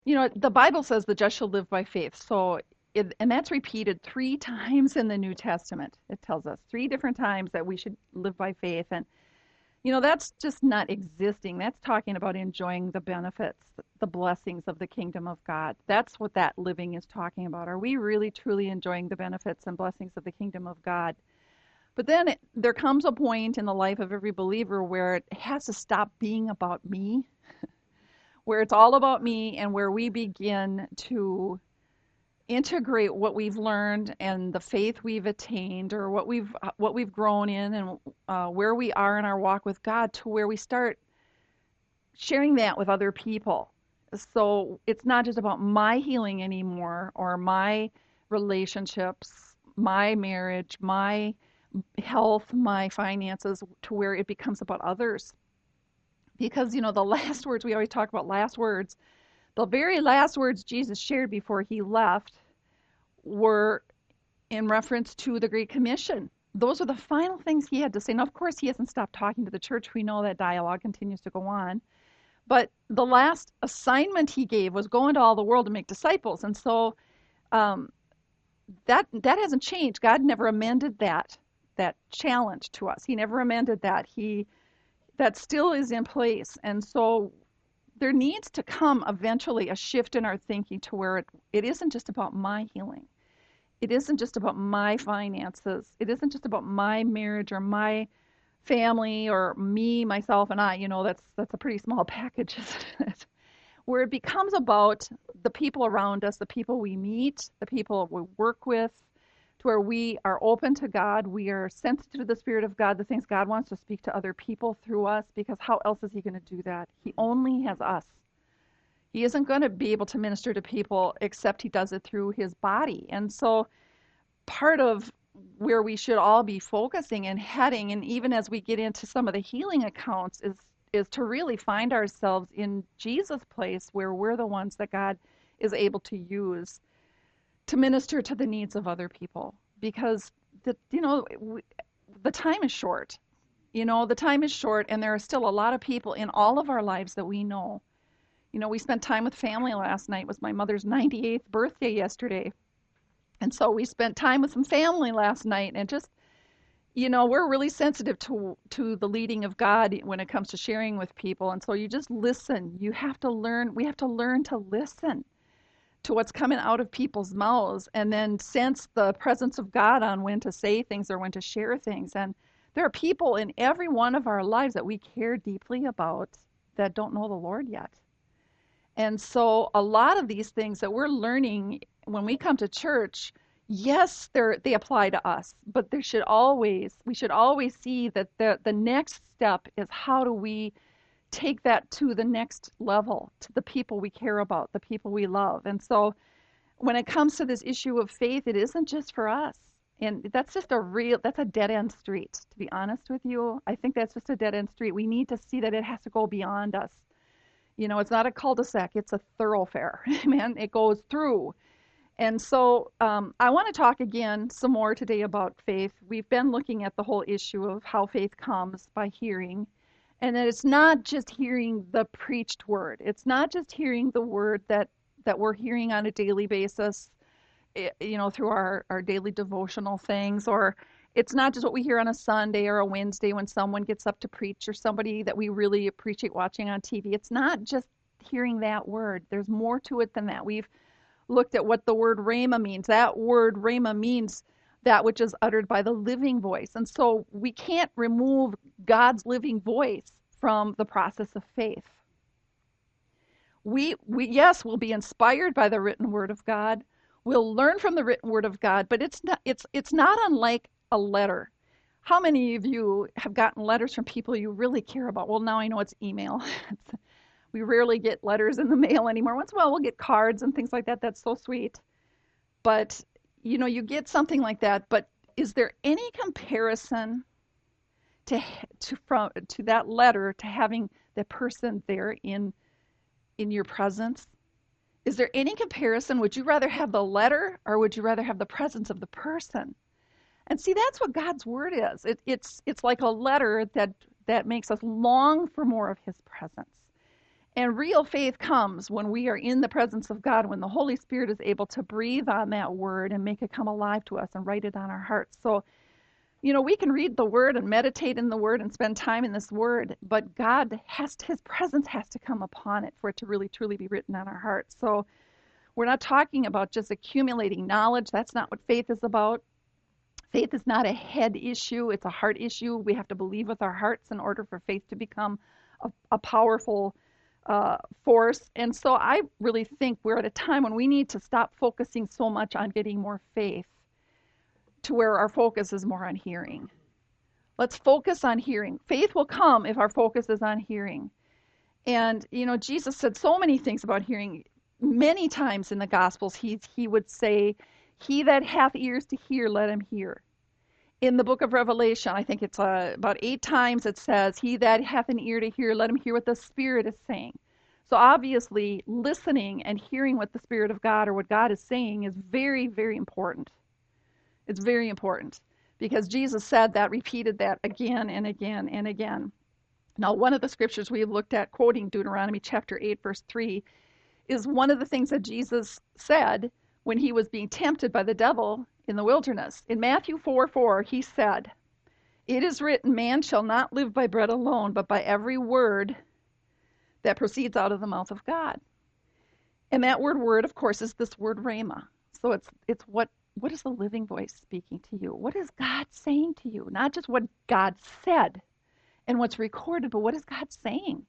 The Bible says the just shall live by faith. And that's repeated three times in the New Testament. It tells us three different times that we should live by faith. And, that's just not existing. That's talking about enjoying the benefits, the blessings of the kingdom of God. That's what that living is talking about. Are we really, truly enjoying the benefits and blessings of the kingdom of God? But then there comes a point in the life of every believer where it has to stop being about me, where it's all about me, and where we begin to integrate what we've learned and the faith we've attained, or what we've grown in, and where we are in our walk with God, to where we start sharing that with other people. So it's not just about my healing anymore, or my relationships, my marriage, my health, my finances, to where it becomes about others. Because, the last words, we always talk about last words. The very last words Jesus shared before he left were in reference to the Great Commission. Those are the final things he had to say. Now, of course, he hasn't stopped talking to the church. We know that dialogue continues to go on. But the last assignment he gave was go into all the world and make disciples. And so um, that hasn't changed. God never amended that challenge to us. He never amended that. That still is in place. And so there needs to come eventually a shift in our thinking to where it isn't just about my healing. It isn't just about my finances. It isn't just about my marriage or my family or me, myself, and I. That's a pretty small package, isn't it? Where it becomes about the people around us, the people we meet, the people we work with, to where we are open to God, we are sensitive to the Spirit of God, the things God wants to speak to other people through us, because how else is he going to do that? He only has us. He isn't going to be able to minister to people except he does it through his body. And so part of where we should all be focusing and heading, and even as we get into some of the healing accounts, is to really find ourselves in Jesus' place, where we're the ones that God is able to use to minister to the needs of other people. Because the time is short. The time is short, and there are still a lot of people in all of our lives that we know. We spent time with family last night. It was my mother's 98th birthday yesterday. And so we spent time with some family last night, and just, we're really sensitive to the leading of God when it comes to sharing with people. And so you just listen. We have to learn to listen to what's coming out of people's mouths, and then sense the presence of God on when to say things or when to share things. And there are people in every one of our lives that we care deeply about that don't know the Lord yet. And so a lot of these things that we're learning when we come to church, yes, they apply to us, but we should always see that the next step is, how do we take that to the next level, to the people we care about, the people we love. And so when it comes to this issue of faith, it isn't just for us. And that's a dead end street, to be honest with you. I think that's just a dead end street. We need to see that it has to go beyond us. It's not a cul-de-sac, it's a thoroughfare. Man, it goes through. And so I want to talk again some more today about faith. We've been looking at the whole issue of how faith comes by hearing, and that it's not just hearing the preached word. It's not just hearing the word that we're hearing on a daily basis, through our daily devotional things, or it's not just what we hear on a Sunday or a Wednesday when someone gets up to preach, or somebody that we really appreciate watching on TV. It's not just hearing that word. There's more to it than that. We've looked at what the word rhema means. That word rhema means that which is uttered by the living voice. And so we can't remove God's living voice from the process of faith. Yes, we'll be inspired by the written word of God. We'll learn from the written word of God, but it's not unlike a letter. How many of you have gotten letters from people you really care about? Well, now I know it's email. We rarely get letters in the mail anymore. Once in a while, we'll get cards and things like that. That's so sweet. But, you get something like that. But is there any comparison to that letter, to having the person there in your presence? Is there any comparison? Would you rather have the letter, or would you rather have the presence of the person? And see, that's what God's word is. It's like a letter that makes us long for more of his presence. And real faith comes when we are in the presence of God, when the Holy Spirit is able to breathe on that word and make it come alive to us and write it on our hearts. So, we can read the word and meditate in the word and spend time in this word, but his presence has to come upon it for it to really truly be written on our hearts. So we're not talking about just accumulating knowledge. That's not what faith is about. Faith is not a head issue, it's a heart issue. We have to believe with our hearts in order for faith to become a powerful force. And so I really think we're at a time when we need to stop focusing so much on getting more faith to where our focus is more on hearing. Let's focus on hearing. Faith will come if our focus is on hearing. And, Jesus said so many things about hearing. Many times in the Gospels, he would say, "He that hath ears to hear, let him hear." In the book of Revelation, I think it's about 8 times it says, "He that hath an ear to hear, let him hear what the Spirit is saying." So obviously, listening and hearing what the Spirit of God or what God is saying is very, very important. It's very important because Jesus said that, repeated that again and again and again. Now, one of the scriptures we have looked at, quoting Deuteronomy chapter 8, verse 3, is one of the things that Jesus said when he was being tempted by the devil in the wilderness. In Matthew 4:4, he said, "It is written, man shall not live by bread alone, but by every word that proceeds out of the mouth of God." And that word, of course, is this word rhema. So it's what is the living voice speaking to you? What is God saying to you? Not just what God said and what's recorded, but what is God saying?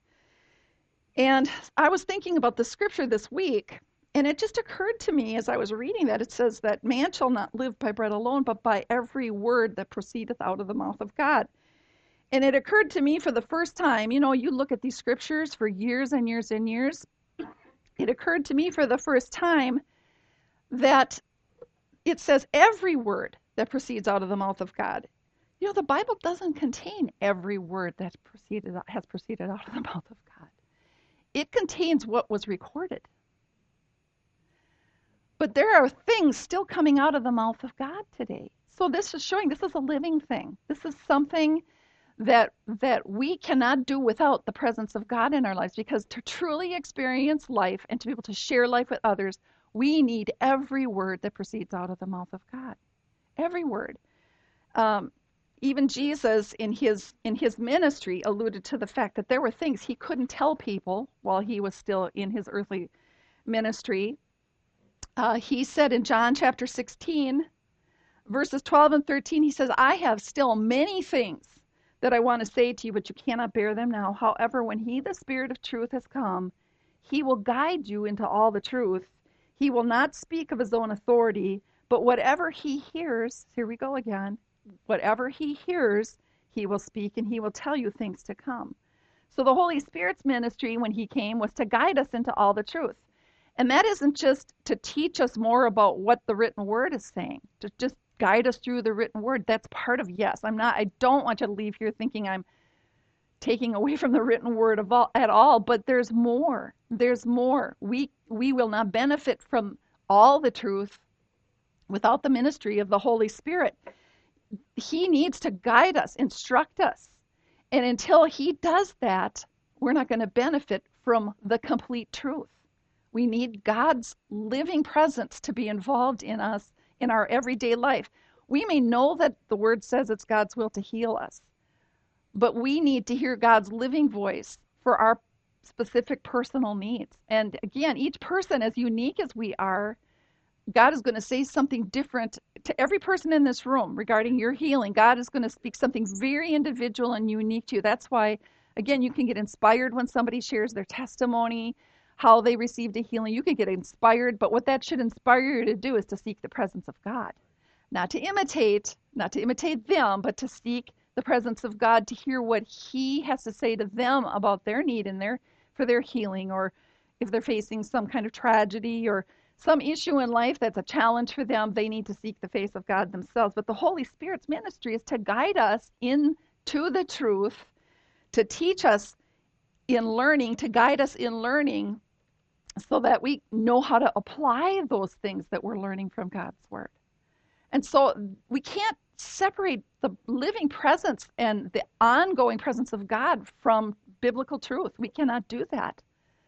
And I was thinking about the scripture this week, and it just occurred to me as I was reading that it says that man shall not live by bread alone, but by every word that proceedeth out of the mouth of God. And it occurred to me for the first time, you look at these scriptures for years and years and years. It occurred to me for the first time that it says every word that proceeds out of the mouth of God. The Bible doesn't contain every word that has proceeded out of the mouth of God. It contains what was recorded. But there are things still coming out of the mouth of God today. So this is showing this is a living thing. This is something that we cannot do without the presence of God in our lives, because to truly experience life and to be able to share life with others, we need every word that proceeds out of the mouth of God. Every word. Even Jesus in his ministry alluded to the fact that there were things he couldn't tell people while he was still in his earthly ministry. He said in John chapter 16, verses 12 and 13, he says, "I have still many things that I want to say to you, but you cannot bear them now. However, when he, the Spirit of truth, has come, he will guide you into all the truth. He will not speak of his own authority, but whatever he hears," here we go again, "whatever he hears, he will speak, and he will tell you things to come." So the Holy Spirit's ministry when he came was to guide us into all the truth. And that isn't just to teach us more about what the written word is saying, to just guide us through the written word. That's part of, yes. I don't want you to leave here thinking I'm taking away from the written word at all, but there's more. There's more. We will not benefit from all the truth without the ministry of the Holy Spirit. He needs to guide us, instruct us. And until he does that, we're not going to benefit from the complete truth. We need God's living presence to be involved in us in our everyday life. We may know that the word says it's God's will to heal us, but we need to hear God's living voice for our specific personal needs. And again, each person, as unique as we are, God is going to say something different to every person in this room regarding your healing. God is going to speak something very individual and unique to you. That's why, again, you can get inspired when somebody shares their testimony, how they received a healing. You can get inspired, but what that should inspire you to do is to seek the presence of God. Not to imitate them, but to seek the presence of God, to hear what he has to say to them about their need and for their healing, or if they're facing some kind of tragedy or some issue in life that's a challenge for them, they need to seek the face of God themselves. But the Holy Spirit's ministry is to guide us into the truth, to teach us in learning, to guide us in learning, so that we know how to apply those things that we're learning from God's word. And so we can't separate the living presence and the ongoing presence of God from biblical truth. We cannot do that.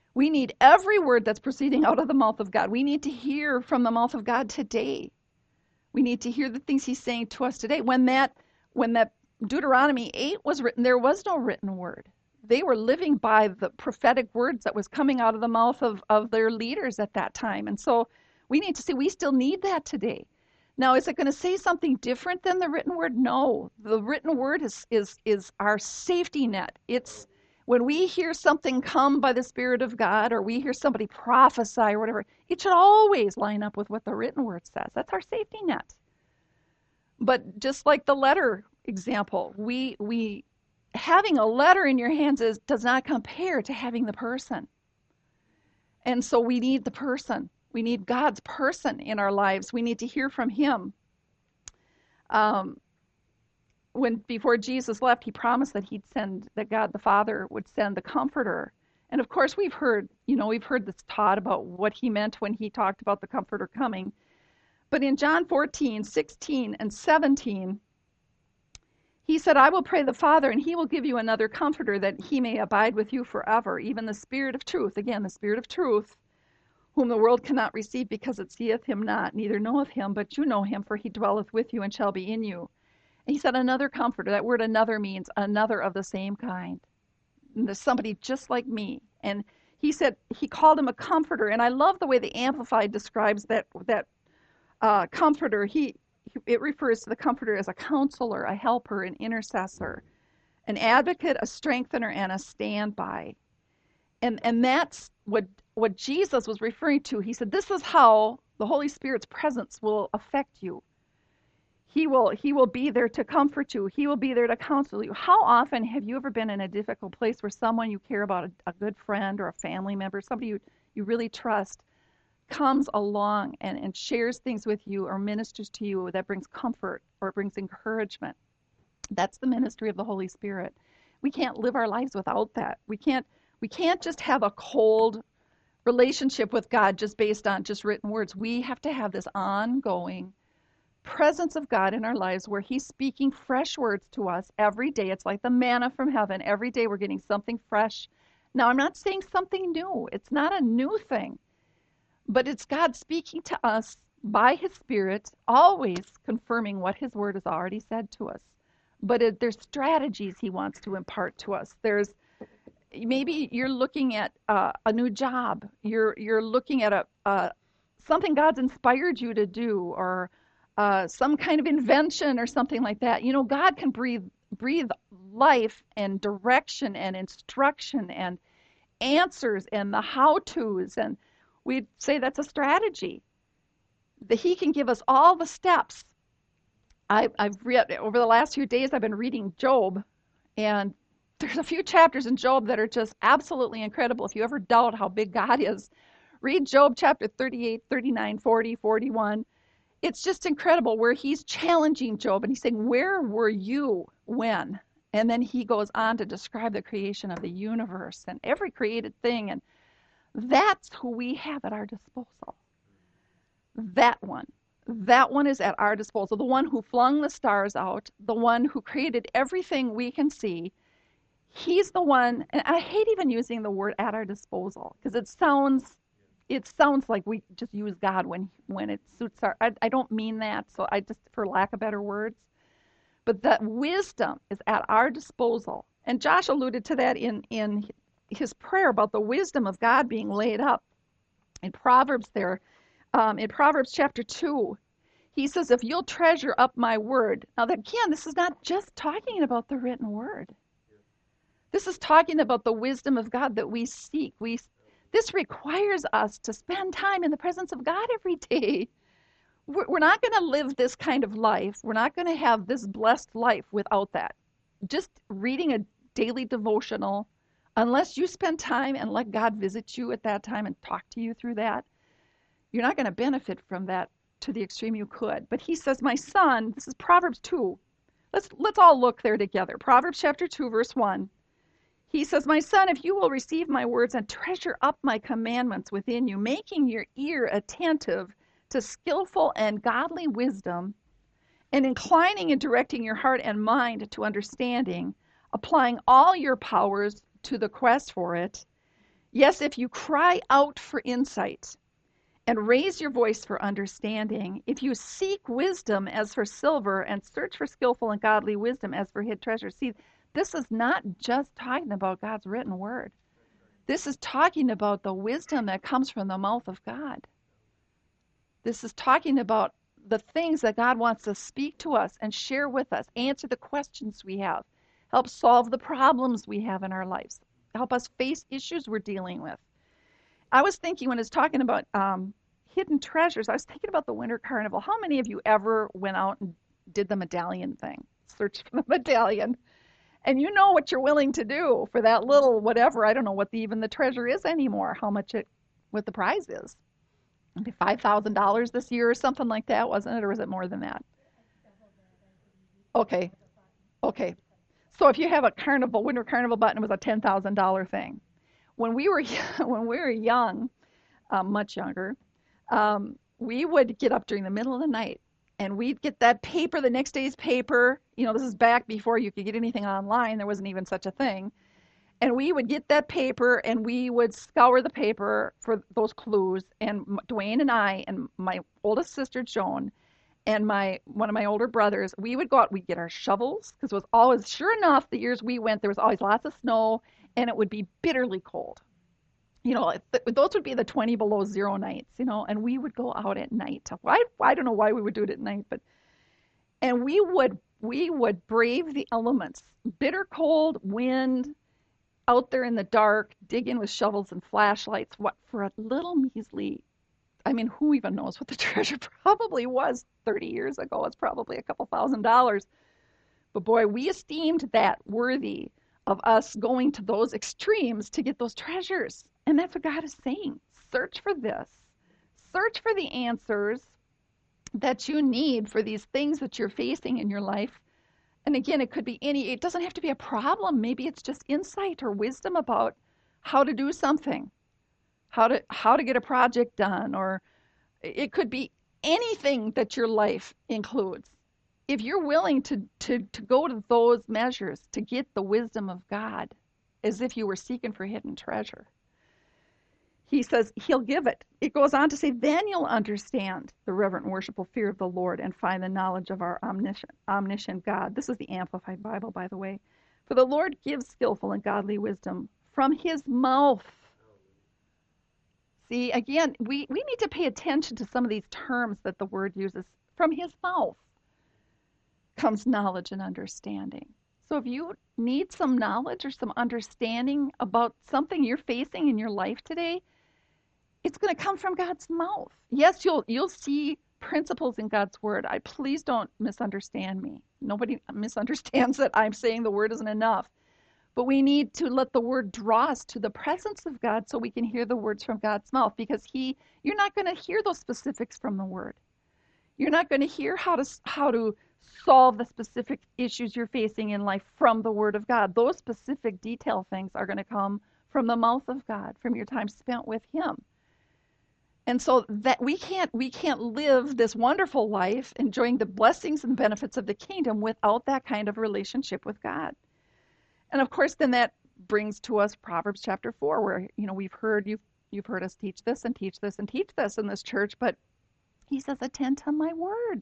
We need every word that's proceeding out of the mouth of God. We need to hear from the mouth of God today. We need to hear the things he's saying to us today. When that Deuteronomy 8 was written, there was no written word. They were living by the prophetic words that was coming out of the mouth of their leaders at that time. And so we need to see, we still need that today. Now, is it going to say something different than the written word? No. The written word is our safety net. It's when we hear something come by the Spirit of God, or we hear somebody prophesy or whatever, it should always line up with what the written word says. That's our safety net. But just like the letter example, we having a letter in your hands does not compare to having the person. And so we need the person. We need God's person in our lives. We need to hear from him. Before Jesus left, he promised that God the Father would send the Comforter. And of course, we've heard this taught about what he meant when he talked about the Comforter coming. But in John 14, 16, and 17, he said, I will pray the Father, and he will give you another Comforter, that he may abide with you forever, even the Spirit of truth. Again, the Spirit of truth, whom the world cannot receive, because it seeth him not, neither knoweth him, but you know him, for he dwelleth with you and shall be in you. And he said, another Comforter. That word another means another of the same kind. And there's somebody just like me. And he said, he called him a Comforter. And I love the way the Amplified describes that Comforter. It refers to the Comforter as a counselor, a helper, an intercessor, an advocate, a strengthener, and a standby. And that's what Jesus was referring to. He said, this is how the Holy Spirit's presence will affect you. He will be there to comfort you. He will be there to counsel you. How often have you ever been in a difficult place where someone you care about, a good friend or a family member, somebody you really trust, comes along and shares things with you or ministers to you that brings comfort or brings encouragement? That's the ministry of the Holy Spirit. We can't live our lives without that. We can't just have a cold relationship with God just based on just written words. We have to have this ongoing presence of God in our lives where he's speaking fresh words to us every day. It's like the manna from heaven. Every day we're getting something fresh. Now, I'm not saying something new. It's not a new thing. But it's God speaking to us by his Spirit, always confirming what his word has already said to us. But there's strategies he wants to impart to us. Maybe you're looking at a new job. You're looking at something God's inspired you to do, or some kind of invention or something like that. God can breathe life and direction and instruction and answers and the how-tos, and we'd say that's a strategy. That he can give us all the steps. I've read, over the last few days, I've been reading Job, and there's a few chapters in Job that are just absolutely incredible. If you ever doubt how big God is, read Job chapter 38, 39, 40, 41. It's just incredible where he's challenging Job, and he's saying, where were you when? And then he goes on to describe the creation of the universe and every created thing, and that's who we have at our disposal. That one is at our disposal. The one who flung the stars out, the one who created everything we can see. He's the one, and I hate even using the word at our disposal, because it sounds like we just use God when it suits I don't mean that, so I just, for lack of better words. But that wisdom is at our disposal. And Josh alluded to that in his prayer about the wisdom of God being laid up in Proverbs there. In Proverbs chapter 2, he says, if you'll treasure up my word. Now, again, this is not just talking about the written word. This is talking about the wisdom of God that we seek. This requires us to spend time in the presence of God every day. We're not going to live this kind of life. We're not going to have this blessed life without that. Just reading a daily devotional, unless you spend time and let God visit you at that time and talk to you through that, you're not going to benefit from that to the extreme you could. But he says, my son, this is Proverbs 2. Let's all look there together. Proverbs chapter 2, verse 1. He says, my son, if you will receive my words and treasure up my commandments within you, making your ear attentive to skillful and godly wisdom, and inclining and directing your heart and mind to understanding, applying all your powers to the quest for it, Yes, if you cry out for insight and raise your voice for understanding, if you seek wisdom as for silver and search for skillful and godly wisdom as for hid treasure. See, this is not just talking about God's written word. This is talking about the wisdom that comes from the mouth of God. This is talking about the things that God wants to speak to us and share with us, answer the questions we have, help solve the problems we have in our lives, help us face issues we're dealing with. I was thinking when I was talking about hidden treasures, I was thinking about the Winter Carnival. How many of you ever went out and did the medallion thing? Searched for the medallion. And you know what you're willing to do for that little whatever. I don't know what even the treasure is anymore, what the prize is. Maybe $5,000 this year or something like that, wasn't it? Or was it more than that? Okay, okay. So if you have a carnival, Winter Carnival button, it was a $10,000 thing. When we were when we were young, much younger, we would get up during the middle of the night and we'd get that paper, the next day's paper. You know, this is back before you could get anything online. There wasn't even such a thing. And we would get that paper and we would scour the paper for those clues. And Dwayne and I and my oldest sister Joan and one of my older brothers, we would go out, we'd get our shovels because it was always, sure enough, the years we went, there was always lots of snow and it would be bitterly cold. You know, those would be the 20 below zero nights, you know, and we would go out at night. I don't know why we would do it at night, and we would brave the elements, bitter cold, wind, out there in the dark, digging with shovels and flashlights. What for a little measly, I mean, who even knows what the treasure probably was 30 years ago? It's probably a couple $1,000s. But boy, we esteemed that worthy of us going to those extremes to get those treasures. And that's what God is saying. Search for this. Search for the answers that you need for these things that you're facing in your life. And again, it doesn't have to be a problem. Maybe it's just insight or wisdom about how to do something, how to get a project done, or it could be anything that your life includes. If you're willing to go to those measures to get the wisdom of God, as if you were seeking for hidden treasure, he says he'll give it. It goes on to say, then you'll understand the reverent and worshipful fear of the Lord and find the knowledge of our omniscient God. This is the Amplified Bible, by the way. For the Lord gives skillful and godly wisdom from his mouth. See, again, we need to pay attention to some of these terms that the word uses. From his mouth comes knowledge and understanding. So if you need some knowledge or some understanding about something you're facing in your life today, it's going to come from God's mouth. Yes, you'll see principles in God's word. Please don't misunderstand me. Nobody misunderstands that I'm saying the word isn't enough. But we need to let the word draw us to the presence of God so we can hear the words from God's mouth, because you're not going to hear those specifics from the word. You're not going to hear how to solve the specific issues you're facing in life from the word of God. Those specific detail things are going to come from the mouth of God, from your time spent with him. And so that we can't live this wonderful life enjoying the blessings and benefits of the kingdom without that kind of relationship with God. And of course, then that brings to us Proverbs chapter 4, where you've heard us teach this and teach this and teach this in this church, but he says, attend to my words.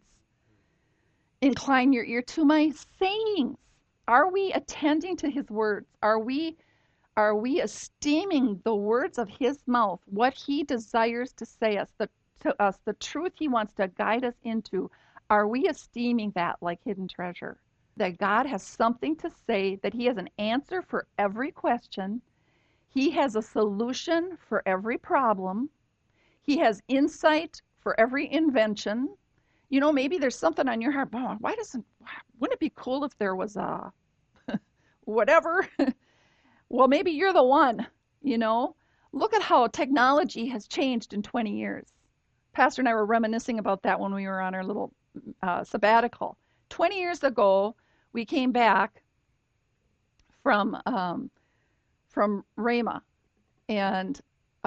Incline your ear to my sayings. Are we attending to his words? Are we esteeming the words of his mouth, what he desires to say to us, the truth he wants to guide us into? Are we esteeming that like hidden treasure? That God has something to say, that he has an answer for every question. He has a solution for every problem. He has insight for every invention. You know, maybe there's something on your heart. Oh, wouldn't it be cool if there was a whatever? Well, maybe you're the one, you know. Look at how technology has changed in 20 years. Pastor and I were reminiscing about that when we were on our little sabbatical. 20 years ago, we came back from Rhema, and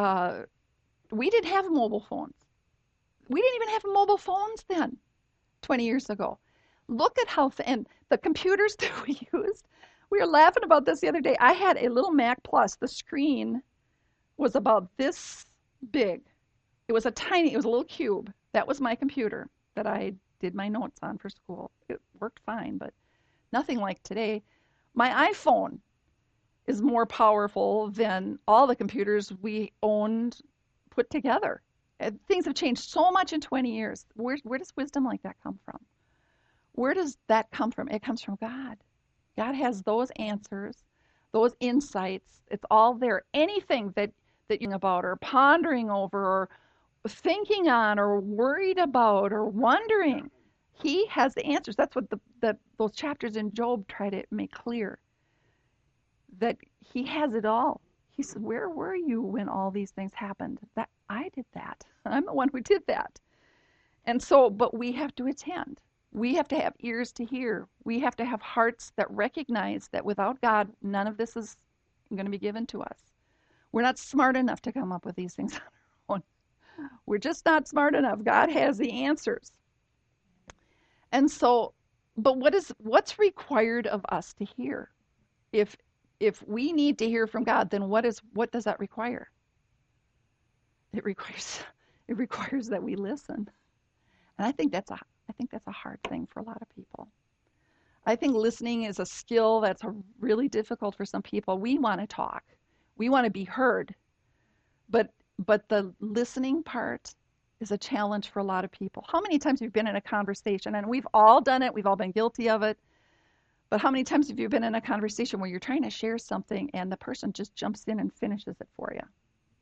we didn't have mobile phones. We didn't even have mobile phones then, 20 years ago. Look at how, and the computers that we used, we were laughing about this the other day. I had a little Mac Plus. The screen was about this big. It was it was a little cube. That was my computer that I did my notes on for school. It worked fine, but nothing like today. My iPhone is more powerful than all the computers we owned put together. Things have changed so much in 20 years. Where does wisdom like that come from? Where does that come from? It comes from God. God has those answers, those insights. It's all there. Anything that you're about or pondering over or thinking on or worried about or wondering, he has the answers. That's what those chapters in Job try to make clear, that he has it all. He said, where were you when all these things happened? That I did that. I'm the one who did that. And so, but we have to attend. We have to have ears to hear. We have to have hearts that recognize that without God, none of this is going to be given to us. We're not smart enough to come up with these things on our own. We're just not smart enough. God has the answers. And so, but what's required of us to hear? If we need to hear from God, then what does that require? It requires that we listen. And I think that's a hard thing for a lot of people. I think listening is a skill that's really difficult for some people. We want to talk. We want to be heard. But the listening part is a challenge for a lot of people. How many times have you been in a conversation, and we've all done it, we've all been guilty of it, but how many times have you been in a conversation where you're trying to share something and the person just jumps in and finishes it for you?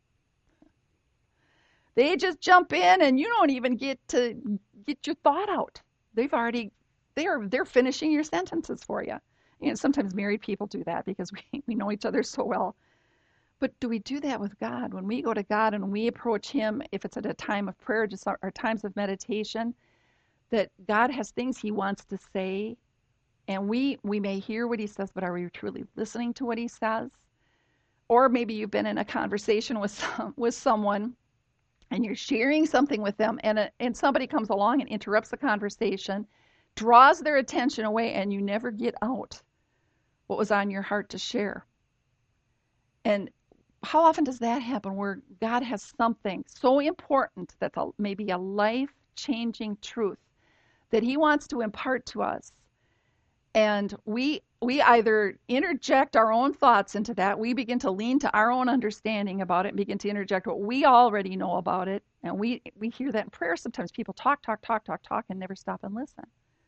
They just jump in and you don't even get to get your thought out. They're finishing your sentences for you. And sometimes married people do that because we know each other so well. But do we do that with God? When we go to God and we approach him, if it's at a time of prayer, just our times of meditation, that God has things he wants to say, and we may hear what he says, but are we truly listening to what he says? Or maybe you've been in a conversation with someone and you're sharing something with them, and somebody comes along and interrupts the conversation, draws their attention away, and you never get out what was on your heart to share. And how often does that happen, where God has something so important that's maybe a life-changing truth that he wants to impart to us, and we either interject our own thoughts into that, we begin to lean to our own understanding about it and begin to interject what we already know about it, and we hear that in prayer sometimes. People talk and never stop and listen.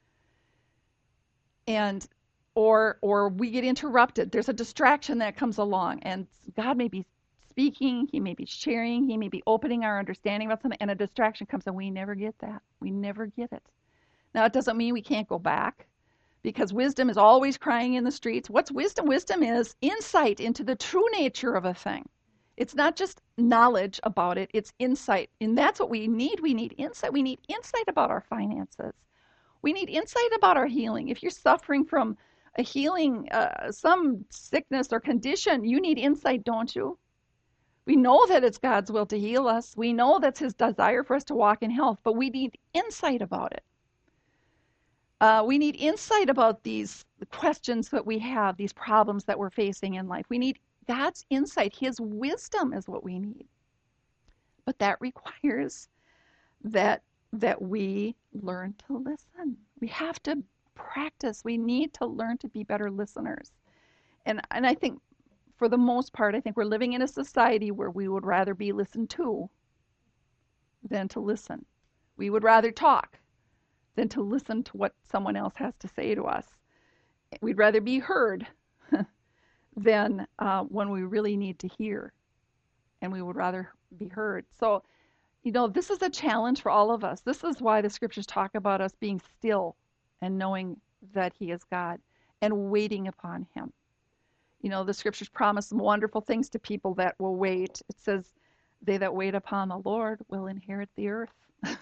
And or we get interrupted. There's a distraction that comes along, and God may be speaking, he may be sharing, he may be opening our understanding about something, and a distraction comes, and we never get that. We never get it. Now, it doesn't mean we can't go back, because wisdom is always crying in the streets. What's wisdom? Wisdom is insight into the true nature of a thing. It's not just knowledge about it, it's insight. And that's what we need. We need insight. We need insight about our finances. We need insight about our healing. If you're suffering from a healing, some sickness or condition, you need insight, don't you? We know that it's God's will to heal us. We know that's his desire for us to walk in health, but we need insight about it. We need insight about these questions that we have, these problems that we're facing in life. We need God's insight. His wisdom is what we need. But that requires that we learn to listen. We have to practice. We need to learn to be better listeners. And I think, for the most part, I think we're living in a society where we would rather be listened to than to listen. We would rather talk than to listen to what someone else has to say to us. We'd rather be heard than when we really need to hear, and we would rather be heard. So, this is a challenge for all of us. This is why the scriptures talk about us being still and knowing that he is God and waiting upon him. The scriptures promise some wonderful things to people that will wait. It says, they that wait upon the Lord will inherit the earth.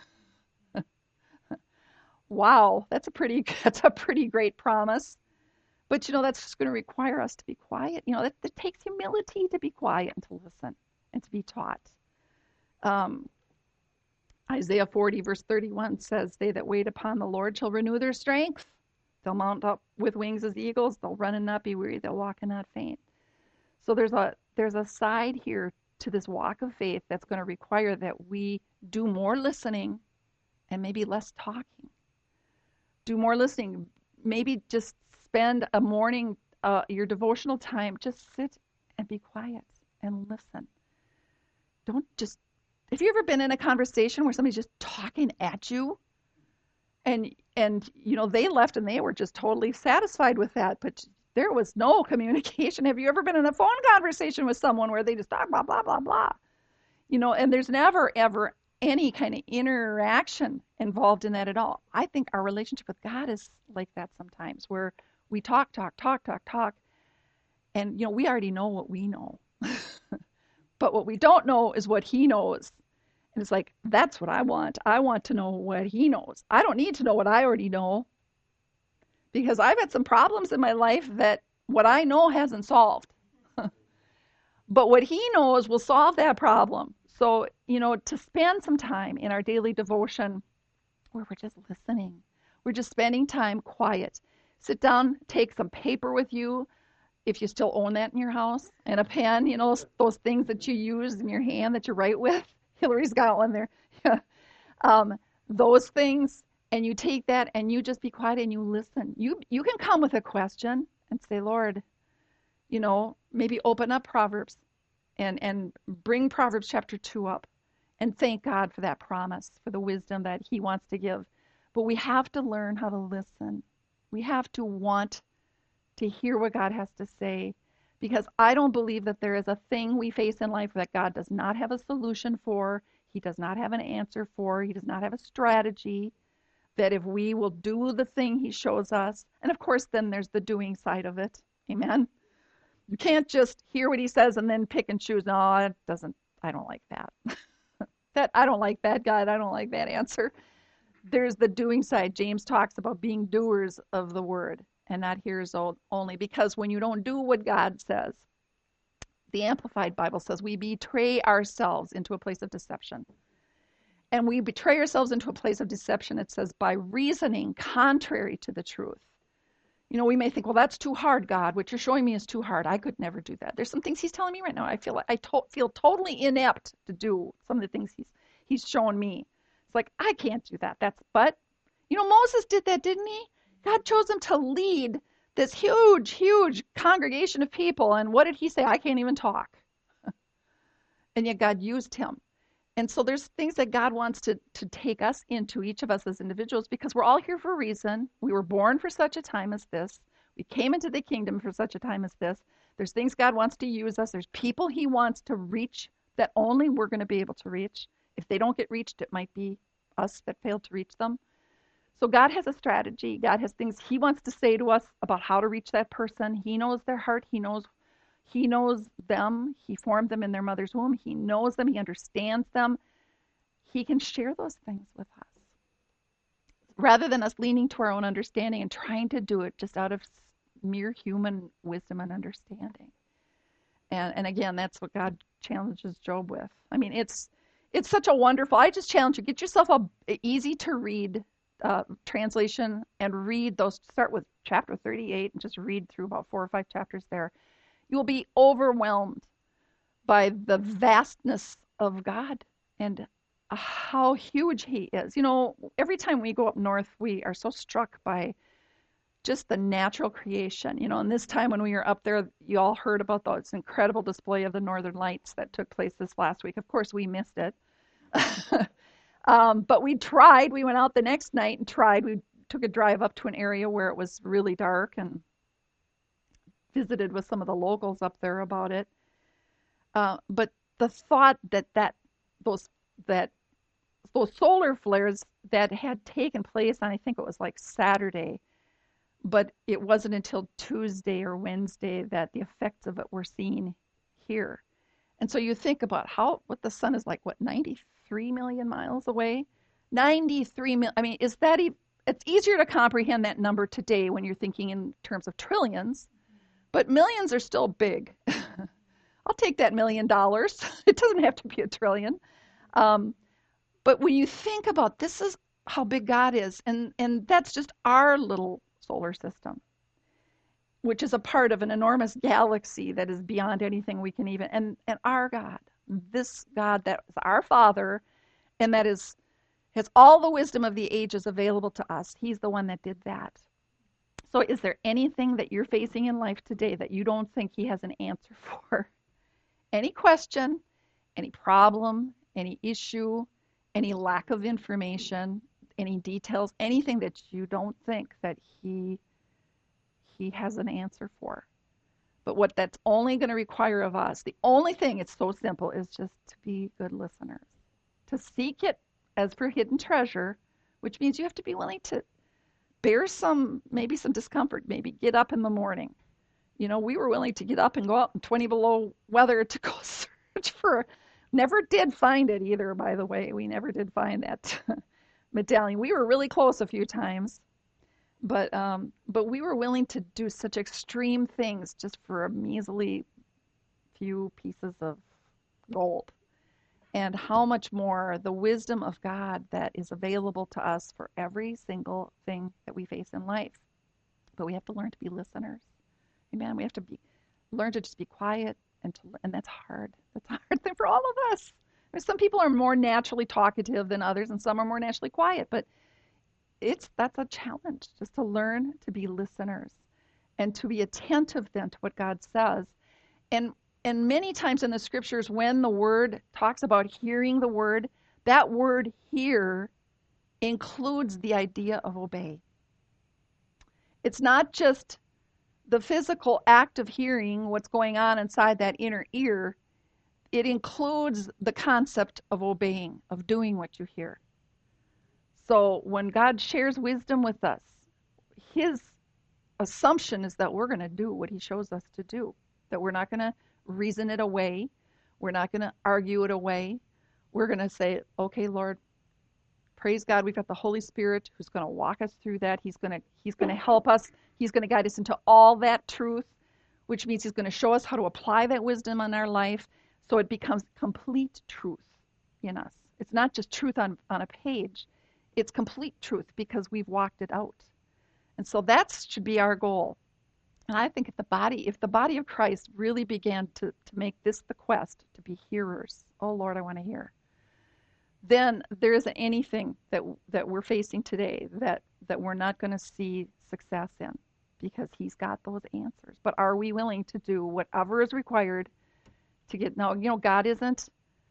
Wow, that's a pretty great promise. But that's just going to require us to be quiet. That takes humility to be quiet and to listen and to be taught. Isaiah 40 verse 31 says, they that wait upon the Lord shall renew their strength. They'll mount up with wings as eagles. They'll run and not be weary. They'll walk and not faint. So there's a side here to this walk of faith that's going to require that we do more listening and maybe less talking. Do more listening. Maybe just spend a morning, your devotional time, just sit and be quiet and listen. Don't just, have you ever been in a conversation where somebody's just talking at you? And they left and they were just totally satisfied with that, but there was no communication. Have you ever been in a phone conversation with someone where they just talk blah, blah, blah, blah? And there's never, ever any kind of interaction involved in that at all. I think our relationship with God is like that sometimes, where we talk, and we already know what we know. But what we don't know is what he knows. And it's like, that's what I want. I want to know what he knows. I don't need to know what I already know, because I've had some problems in my life that what I know hasn't solved. But what he knows will solve that problem. So, to spend some time in our daily devotion where we're just listening, we're just spending time quiet. Sit down, take some paper with you, if you still own that in your house, and a pen, those things that you use in your hand that you write with. Hillary's got one there. Those things, and you take that and you just be quiet and you listen. You can come with a question and say, Lord, maybe open up Proverbs and bring Proverbs chapter 2 up and thank God for that promise, for the wisdom that he wants to give. But we have to learn how to listen. We have to want to hear what God has to say, because I don't believe that there is a thing we face in life that God does not have a solution for. He does not have an answer for. He does not have a strategy, that if we will do the thing he shows us, and of course then there's the doing side of it. Amen. You can't just hear what he says and then pick and choose. No, I don't like that. I don't like that, God. I don't like that answer. There's the doing side. James talks about being doers of the word and not hearers only, because when you don't do what God says, the Amplified Bible says we betray ourselves into a place of deception. And we betray ourselves into a place of deception, it says, by reasoning contrary to the truth. We may think, well, that's too hard, God. What you're showing me is too hard. I could never do that. There's some things he's telling me right now. I feel like I feel totally inept to do some of the things he's showing me. It's like, I can't do that. But Moses did that, didn't he? God chose him to lead this huge, huge congregation of people. And what did he say? I can't even talk. And yet God used him. And so there's things that God wants to take us into, each of us as individuals, because we're all here for a reason. We were born for such a time as this. We came into the kingdom for such a time as this. There's things God wants to use us. There's people he wants to reach that only we're going to be able to reach. If they don't get reached, it might be us that failed to reach them. So God has a strategy. God has things he wants to say to us about how to reach that person. He knows their heart. He knows them. He formed them in their mother's womb. He knows them. He understands them. He can share those things with us, rather than us leaning to our own understanding and trying to do it just out of mere human wisdom and understanding. And again, that's what God challenges Job with. I mean, it's such a wonderful, I just challenge you, get yourself a easy to read translation and read those. Start with chapter 38 and just read through about 4 or 5 chapters there. You will be overwhelmed by the vastness of God and how huge he is. Every time we go up north, we are so struck by just the natural creation. And this time when we were up there, you all heard about this incredible display of the Northern Lights that took place this last week. Of course, we missed it. But we tried. We went out the next night and tried. We took a drive up to an area where it was really dark and visited with some of the locals up there about it. But the thought that those solar flares that had taken place on, I think it was like Saturday, but it wasn't until Tuesday or Wednesday that the effects of it were seen here. And so you think about what the sun is like, 93 million miles away? 93 million. I mean, it's easier to comprehend that number today when you're thinking in terms of trillions, but millions are still big. I'll take that $1 million. It doesn't have to be a trillion. But when you think about this is how big God is, and that's just our little solar system, which is a part of an enormous galaxy that is beyond anything we can even, and our God, this God that is our Father and that has all the wisdom of the ages available to us. He's the one that did that. So is there anything that you're facing in life today that you don't think he has an answer for? Any question, any problem, any issue, any lack of information, any details, anything that you don't think that he has an answer for. But what that's only going to require of us, the only thing, it's so simple, is just to be good listeners. To seek it as for hidden treasure, which means you have to be willing to bear maybe some discomfort, maybe get up in the morning. We were willing to get up and go out in 20 below weather to go search for, never did find it either, by the way. We never did find that medallion. We were really close a few times, but we were willing to do such extreme things just for a measly few pieces of gold. And how much more the wisdom of God that is available to us for every single thing that we face in life. But we have to learn to be listeners. Amen. We have to learn to just be quiet, and that's hard. That's a hard thing for all of us. Some people are more naturally talkative than others, and some are more naturally quiet. But that's a challenge, just to learn to be listeners and to be attentive then to what God says. And many times in the scriptures, when the word talks about hearing the word, that word hear includes the idea of obey. It's not just the physical act of hearing what's going on inside that inner ear. It includes the concept of obeying, of doing what you hear. So when God shares wisdom with us, his assumption is that we're going to do what he shows us to do, that we're not going to reason it away. We're not going to argue it away. We're going to say, okay, Lord, praise God, we've got the Holy Spirit who's going to walk us through that. He's going to help us. He's going to guide us into all that truth, which means he's going to show us how to apply that wisdom in our life so it becomes complete truth in us. It's not just truth on a page. It's complete truth because we've walked it out. And so that should be our goal. And I think if the body of Christ really began to make this the quest to be hearers, oh Lord, I want to hear, then there isn't anything that we're facing today that we're not going to see success in, because he's got those answers. But are we willing to do whatever is required to get? Now, God isn't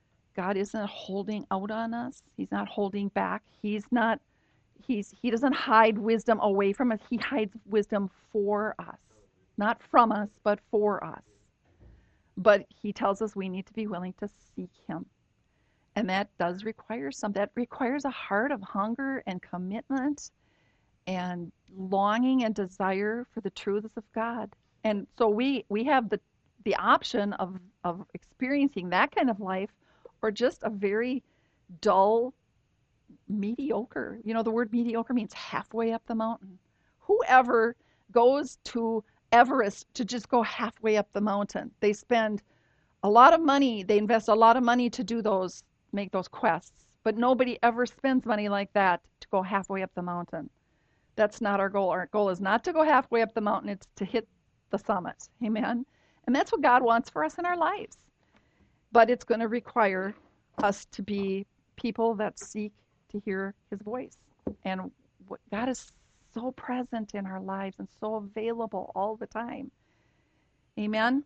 holding out on us. He's not holding back. He doesn't hide wisdom away from us. He hides wisdom for us. Not from us, but for us. But he tells us we need to be willing to seek him. And that does require that requires a heart of hunger and commitment and longing and desire for the truths of God. And so we have the option of experiencing that kind of life, or just a very dull, mediocre. The word mediocre means halfway up the mountain. Whoever goes to Everest to just go halfway up the mountain, they spend a lot of money, they invest a lot of money to make those quests, but nobody ever spends money like that to go halfway up the mountain. That's not our goal. Our goal is not to go halfway up the mountain, it's to hit the summit. Amen. And that's what God wants for us in our lives. But it's going to require us to be people that seek to hear his voice. And God is so present in our lives and so available all the time. Amen.